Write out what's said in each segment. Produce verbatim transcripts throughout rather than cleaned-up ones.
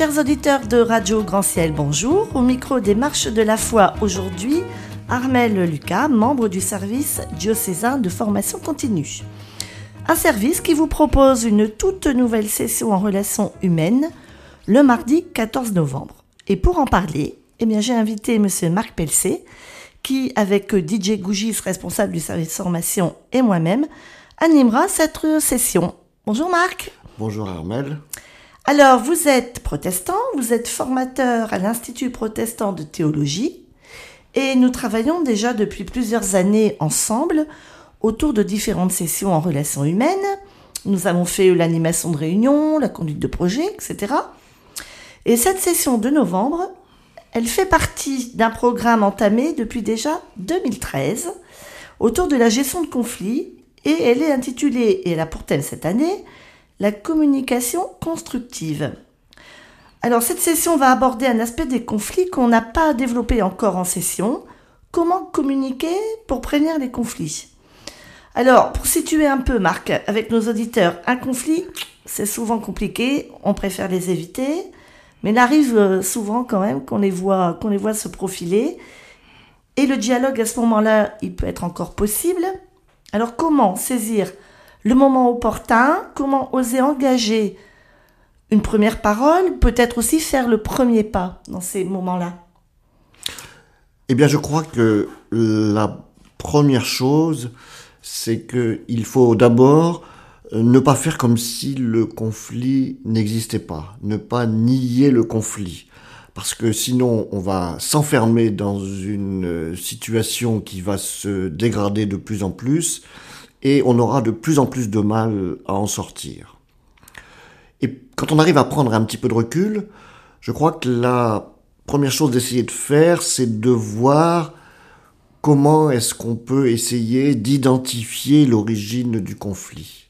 Chers auditeurs de Radio Grand Ciel, bonjour. Au micro des Marches de la Foi aujourd'hui, Armelle Lucas, membre du service diocésain de formation continue. Un service qui vous propose une toute nouvelle session en relations humaines le mardi quatorze novembre. Et pour en parler, eh bien, j'ai invité M. Marc Pelcé, qui, avec D J Gougis, responsable du service formation, et moi-même, animera cette session. Bonjour Marc. Bonjour Armelle. Alors, vous êtes protestant, vous êtes formateur à l'Institut protestant de théologie et nous travaillons déjà depuis plusieurs années ensemble autour de différentes sessions en relations humaines. Nous avons fait l'animation de réunions, la conduite de projets, et cetera. Et cette session de novembre, elle fait partie d'un programme entamé depuis déjà deux mille treize autour de la gestion de conflits et elle est intitulée, et elle a pour thème cette année, la communication constructive. Alors cette session va aborder un aspect des conflits qu'on n'a pas développé encore en session. Comment communiquer pour prévenir les conflits? Alors pour situer un peu Marc, avec nos auditeurs, un conflit c'est souvent compliqué, on préfère les éviter, mais il arrive souvent quand même qu'on les voit, qu'on les voit se profiler et le dialogue à ce moment-là il peut être encore possible. Alors comment saisir le moment opportun, comment oser engager une première parole, peut-être aussi faire le premier pas dans ces moments-là? Eh bien, je crois que la première chose, c'est qu'il faut d'abord ne pas faire comme si le conflit n'existait pas, ne pas nier le conflit. Parce que sinon, on va s'enfermer dans une situation qui va se dégrader de plus en plus et on aura de plus en plus de mal à en sortir. Et quand on arrive à prendre un petit peu de recul, je crois que la première chose d'essayer de faire, c'est de voir comment est-ce qu'on peut essayer d'identifier l'origine du conflit.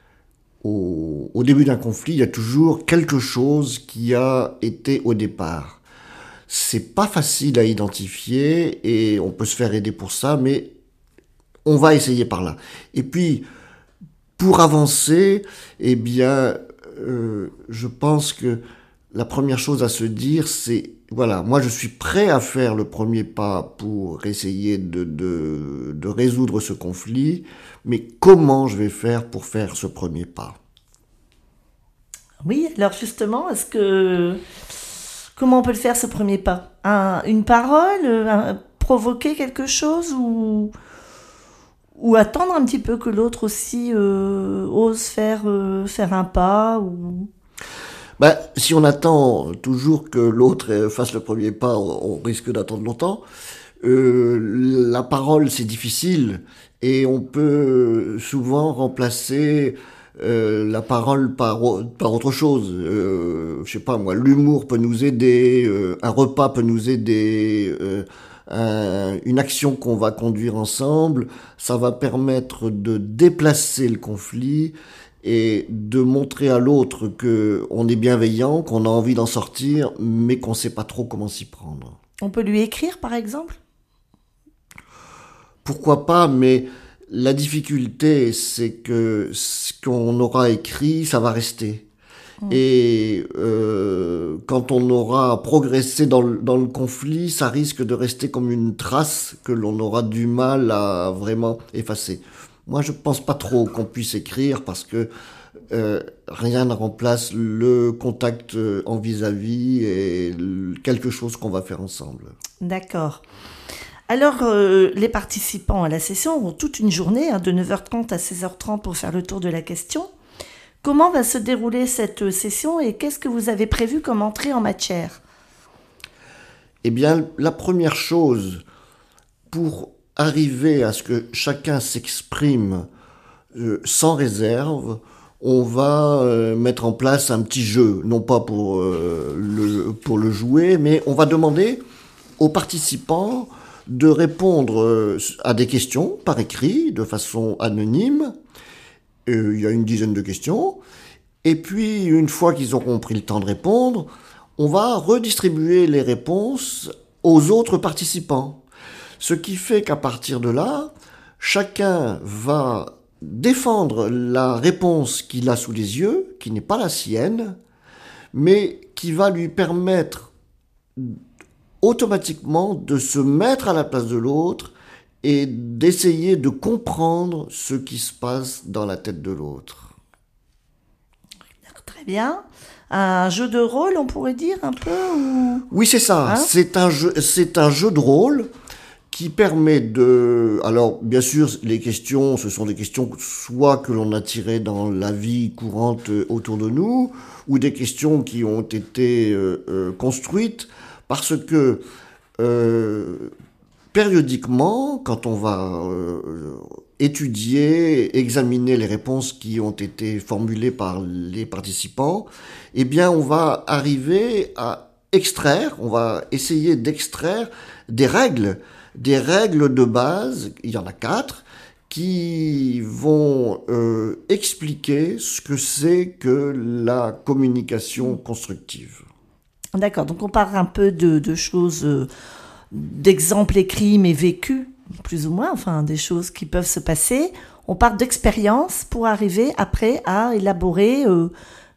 Au, au début d'un conflit, il y a toujours quelque chose qui a été au départ. C'est pas facile à identifier et on peut se faire aider pour ça, mais on va essayer par là. Et puis, pour avancer, eh bien, euh, je pense que la première chose à se dire, c'est, voilà, moi je suis prêt à faire le premier pas pour essayer de, de, de résoudre ce conflit, mais comment je vais faire pour faire ce premier pas? Oui, alors justement, est-ce que comment on peut le faire ce premier pas? Un, une parole, un, provoquer quelque chose ou ou attendre un petit peu que l'autre aussi euh, ose faire euh, faire un pas ou... Ben, si on attend toujours que l'autre fasse le premier pas, on risque d'attendre longtemps. Euh, la parole, c'est difficile et on peut souvent remplacer euh, la parole par, par autre chose. Euh, je sais pas moi, l'humour peut nous aider, euh, un repas peut nous aider, euh, un, une action qu'on va conduire ensemble, ça va permettre de déplacer le conflit et de montrer à l'autre qu'on est bienveillant, qu'on a envie d'en sortir, mais qu'on ne sait pas trop comment s'y prendre. On peut lui écrire, par exemple? Pourquoi pas, mais la difficulté, c'est que ce qu'on aura écrit, ça va rester. Mmh. Et euh, quand on aura progressé dans le, dans le conflit, ça risque de rester comme une trace que l'on aura du mal à vraiment effacer. Moi, je pense pas trop qu'on puisse écrire parce que euh, rien ne remplace le contact en vis-à-vis et quelque chose qu'on va faire ensemble. D'accord. Alors, euh, les participants à la session ont toute une journée, hein, de neuf heures trente à seize heures trente pour faire le tour de la question. Comment va se dérouler cette session et qu'est-ce que vous avez prévu comme entrée en matière? Eh bien, la première chose pour arriver à ce que chacun s'exprime euh, sans réserve, on va euh, mettre en place un petit jeu, non pas pour, euh, le, pour le jouer, mais on va demander aux participants de répondre euh, à des questions par écrit, de façon anonyme. Euh, il y a une dizaine de questions. Et puis, une fois qu'ils auront pris le temps de répondre, on va redistribuer les réponses aux autres participants. Ce qui fait qu'à partir de là, chacun va défendre la réponse qu'il a sous les yeux, qui n'est pas la sienne, mais qui va lui permettre automatiquement de se mettre à la place de l'autre et d'essayer de comprendre ce qui se passe dans la tête de l'autre. Très bien. Un jeu de rôle, on pourrait dire un peu ou... Oui, c'est ça. Hein c'est un jeu, c'est un jeu de rôle qui permet de... Alors, bien sûr, les questions, ce sont des questions soit que l'on a tirées dans la vie courante autour de nous, ou des questions qui ont été euh, euh, construites parce que euh, périodiquement, quand on va euh, étudier, examiner les réponses qui ont été formulées par les participants, eh bien, on va arriver à extraire, on va essayer d'extraire des règles, des règles de base, il y en a quatre, qui vont euh, expliquer ce que c'est que la communication constructive. D'accord, donc on parle un peu de, de choses, euh, d'exemples écrits mais vécus, plus ou moins, enfin des choses qui peuvent se passer. On part d'expériences pour arriver après à élaborer euh,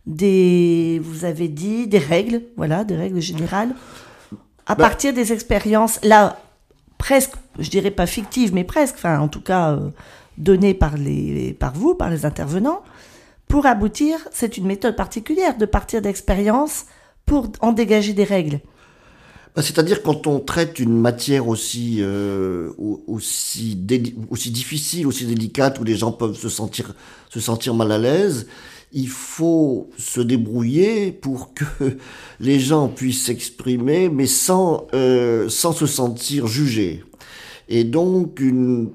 des, vous avez dit, des règles, voilà, des règles générales, à ben, partir des expériences, là, presque, je dirais pas fictives, mais presque, enfin en tout cas euh, données par, les, par vous, par les intervenants, pour aboutir, c'est une méthode particulière de partir d'expériences pour en dégager des règles. C'est-à-dire quand on traite une matière aussi, euh, aussi, dé- aussi difficile, aussi délicate, où les gens peuvent se sentir, se sentir mal à l'aise, il faut se débrouiller pour que les gens puissent s'exprimer, mais sans, euh, sans se sentir jugés. Et donc, une,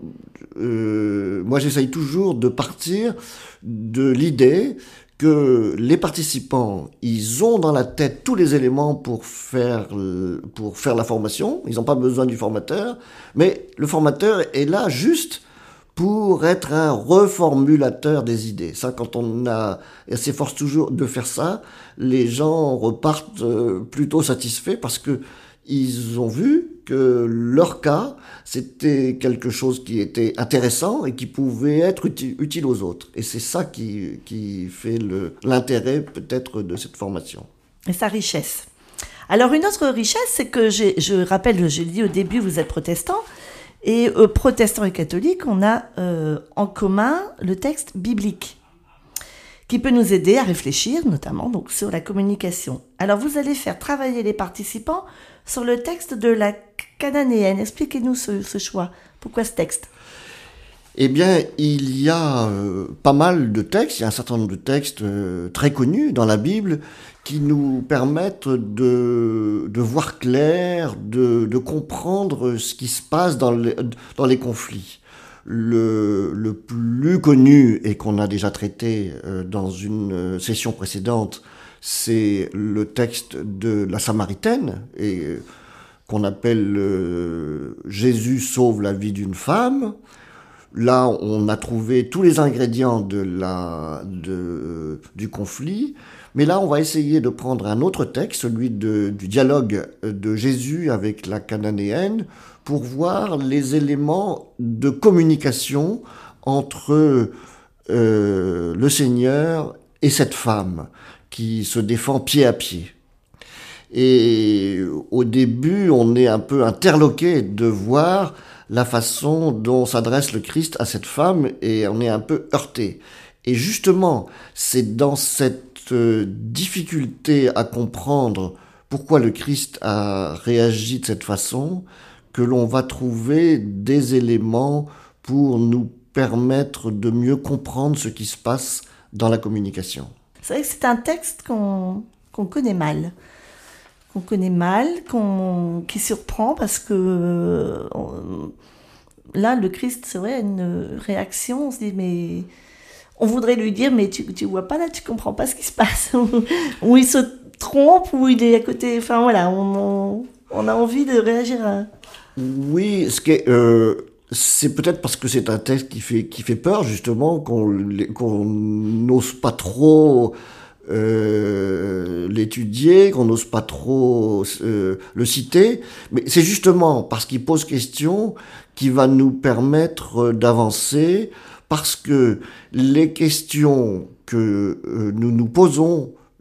euh, moi j'essaye toujours de partir de l'idée que les participants, ils ont dans la tête tous les éléments pour faire, pour faire la formation. Ils n'ont pas besoin du formateur, mais le formateur est là juste pour être un reformulateur des idées. Ça, quand on a, et s'efforce toujours de faire ça, les gens repartent plutôt satisfaits parce que ils ont vu que leur cas, c'était quelque chose qui était intéressant et qui pouvait être utile, utile aux autres. Et c'est ça qui, qui fait le, l'intérêt peut-être de cette formation. Et sa richesse. Alors une autre richesse, c'est que j'ai, je rappelle, j'ai dit au début, vous êtes protestant, et euh, protestants et catholiques, on a euh, en commun le texte biblique, qui peut nous aider à réfléchir, notamment donc sur la communication. Alors vous allez faire travailler les participants sur le texte de la cananéenne. Expliquez-nous ce, ce choix. Pourquoi ce texte ? Eh bien, il y a euh, pas mal de textes, il y a un certain nombre de textes euh, très connus dans la Bible qui nous permettent de, de voir clair, de, de comprendre ce qui se passe dans les, dans les conflits. Le, le plus connu et qu'on a déjà traité euh, dans une session précédente, c'est le texte de la Samaritaine, et euh, qu'on appelle euh, « Jésus sauve la vie d'une femme ». Là, on a trouvé tous les ingrédients de la, de, du conflit, mais là, on va essayer de prendre un autre texte, celui de, du dialogue de Jésus avec la cananéenne, pour voir les éléments de communication entre euh, le Seigneur et cette femme qui se défend pied à pied. Et au début, on est un peu interloqué de voir la façon dont s'adresse le Christ à cette femme, et on est un peu heurté. Et justement, c'est dans cette difficulté à comprendre pourquoi le Christ a réagi de cette façon que l'on va trouver des éléments pour nous permettre de mieux comprendre ce qui se passe dans la communication. C'est vrai que c'est un texte qu'on, qu'on connaît mal. Qu'on connaît mal, qu'on, qui surprend parce que on, là, le Christ, c'est vrai, une réaction, on se dit, mais on voudrait lui dire, mais tu, tu vois pas là, tu comprends pas ce qui se passe, ou il se trompe, ou il est à côté, enfin voilà, on, on, on a envie de réagir à... Oui, ce qui est, euh, c'est peut-être parce que c'est un texte qui fait, qui fait peur, justement, qu'on, qu'on n'ose pas trop... Euh, l'étudier, qu'on n'ose pas trop euh, le citer, mais c'est justement parce qu'il pose question qui va nous permettre d'avancer, parce que les questions que euh, nous nous posons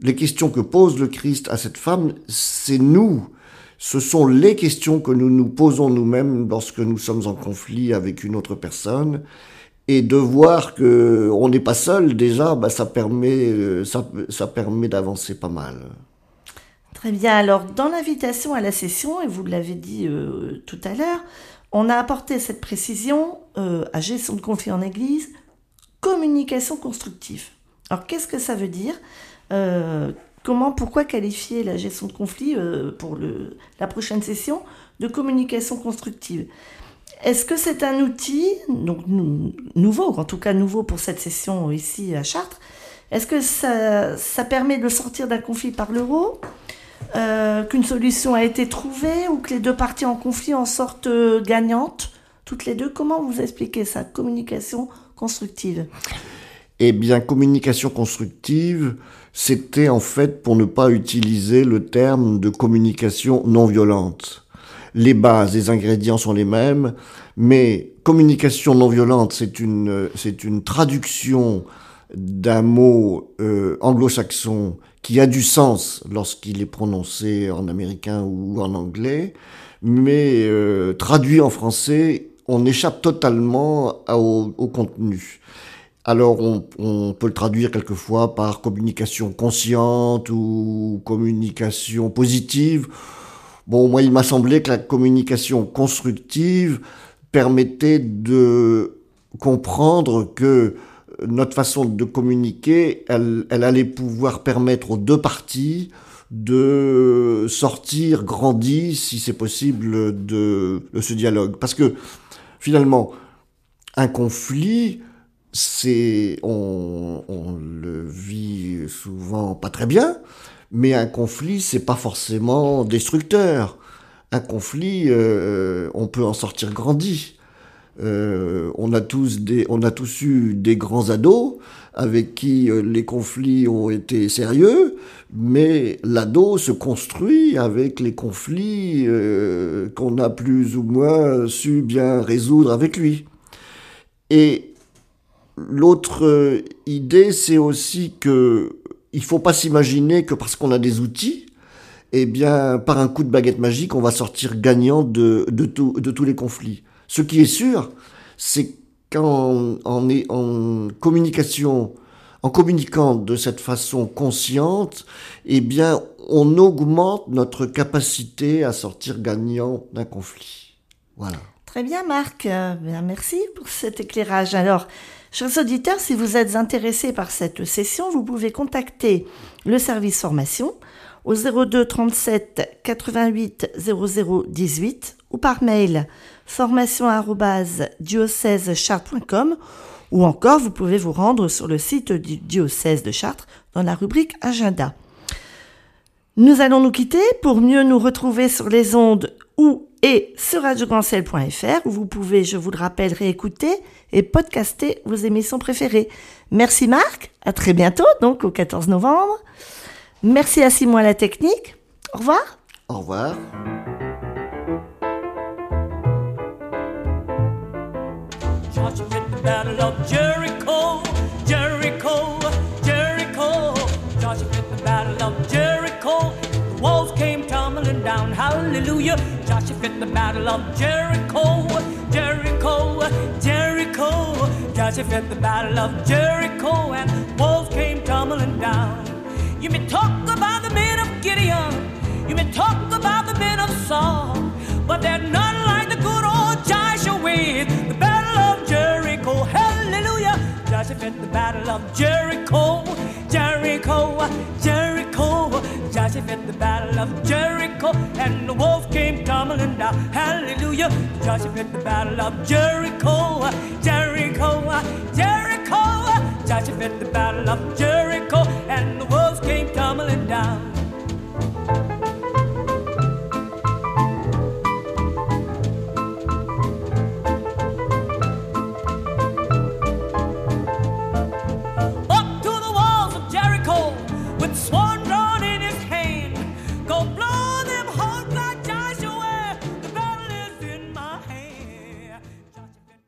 les questions que pose le Christ à cette femme, c'est nous. Ce sont les questions que nous nous posons nous-mêmes lorsque nous sommes en conflit avec une autre personne. Et de voir que on n'est pas seul, déjà, bah, ça permet, ça, ça permet d'avancer pas mal. Très bien. Alors, dans l'invitation à la session, et vous l'avez dit euh, tout à l'heure, on a apporté cette précision euh, à gestion de conflit en Église, communication constructive. Alors, qu'est-ce que ça veut dire ? euh, Comment, pourquoi qualifier la gestion de conflit euh, pour le, la prochaine session de communication constructive ? Est-ce que c'est un outil, donc nou- nouveau, en tout cas nouveau pour cette session ici à Chartres ? Est-ce que ça, ça permet de sortir d'un conflit par l'euro, euh, qu'une solution a été trouvée ou que les deux parties en conflit en sortent euh, gagnantes, toutes les deux ? Comment vous expliquez ça, communication constructive ? Eh bien, communication constructive, c'était en fait pour ne pas utiliser le terme de communication non violente. Les bases, les ingrédients sont les mêmes, mais communication non violente, c'est une, c'est une traduction d'un mot euh, anglo-saxon qui a du sens lorsqu'il est prononcé en américain ou en anglais, mais euh, traduit en français, on échappe totalement au, au contenu. Alors on, on peut le traduire quelquefois par communication consciente ou communication positive. Bon, moi, il m'a semblé que la communication constructive permettait de comprendre que notre façon de communiquer, elle, elle allait pouvoir permettre aux deux parties de sortir grandis, si c'est possible, de, de ce dialogue. Parce que, finalement, un conflit, c'est, on, on le vit souvent pas très bien, mais un conflit, c'est pas forcément destructeur. Un conflit, euh, on peut en sortir grandi. Euh, on a tous des, on a tous eu des grands ados avec qui euh, les conflits ont été sérieux, mais l'ado se construit avec les conflits euh, qu'on a plus ou moins su bien résoudre avec lui. Et l'autre idée, c'est aussi que il faut pas s'imaginer que parce qu'on a des outils, eh bien, par un coup de baguette magique, on va sortir gagnant de, de, tout, de tous les conflits. Ce qui est sûr, c'est qu'en en, en communication, en communiquant de cette façon consciente, eh bien, on augmente notre capacité à sortir gagnant d'un conflit. Voilà. Très bien, Marc. Euh, bien, merci pour cet éclairage. Alors, chers auditeurs, si vous êtes intéressés par cette session, vous pouvez contacter le service formation au zéro deux trente-sept quatre-vingt-huit zéro zéro dix-huit ou par mail formation arobase diocèse chartres point com ou encore vous pouvez vous rendre sur le site du diocèse de Chartres dans la rubrique Agenda. Nous allons nous quitter pour mieux nous retrouver sur les ondes ou et sur radio grand ciel point f r où vous pouvez, je vous le rappelle, réécouter et podcaster vos émissions préférées. Merci Marc, à très bientôt, donc au quatorze novembre. Merci à Simon à la technique. Au revoir. Au revoir. Joshua at the battle of Jericho, Jericho, Jericho. Joshua at the battle of Jericho. The walls came tumbling down. Hallelujah. Joshua at the battle of Jericho, Jericho, Jericho. Joshua at the battle of Jericho, and walls came tumbling down. You may talk about the men of Gideon, you may talk about the men of Saul, but they're none like the good old Joshua with the battle of Jericho. Hallelujah. Joshua at the battle of Jericho, Jericho, Jericho. Joshua at the battle of Jericho, and the wolves came tumbling down. Hallelujah. Joshua at the battle of Jericho, Jericho, Jericho. Joshua at the battle of Jericho.